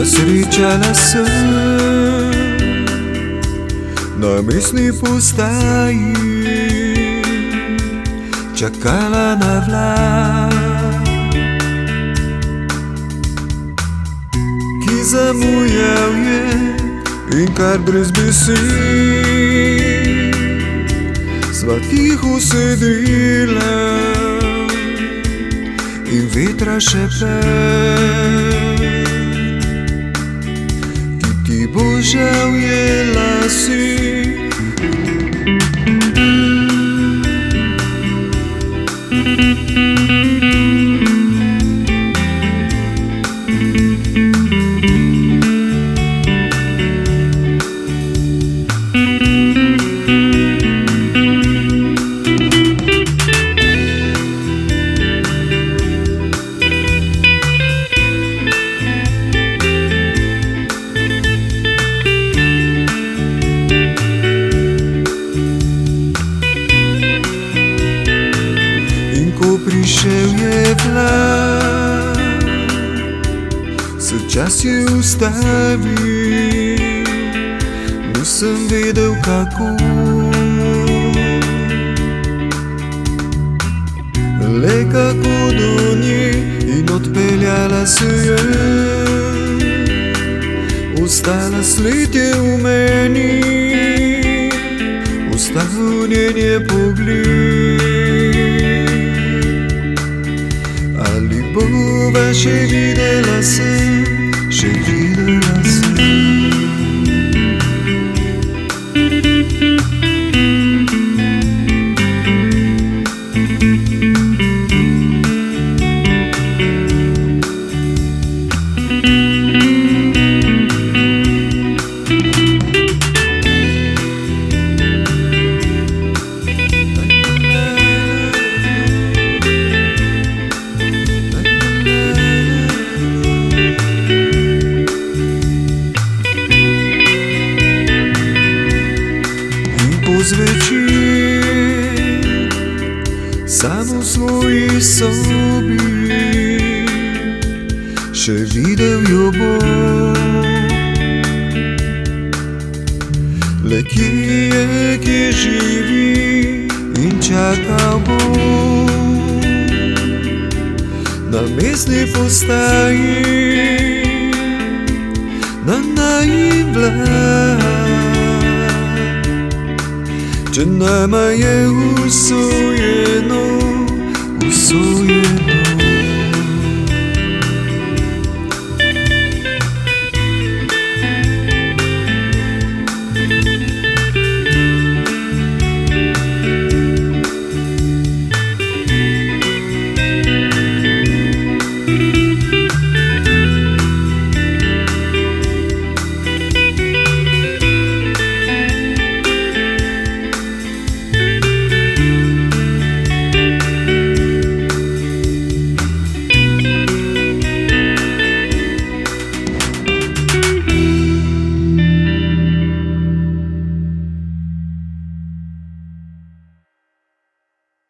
Зустрічалася на місній пустаї, чекала на влак, ки замуяв je in kar brez besed sva tiho sedela in vetra šepet, ki ti bo žal jela si. Prišel je vlak, se čas je ustavil, nisem vedel kako. Le kako do nje in odpeljala se je, ostala sled je v meni, ostal njen je pogled. Ali bova še videla se, še videla se. Zvečer, samo v svoji sobi, še videl jo bom. Le kje živi in čakal bom na mestni postaji, na najin vlak. Če nama je usojeno, usojeno.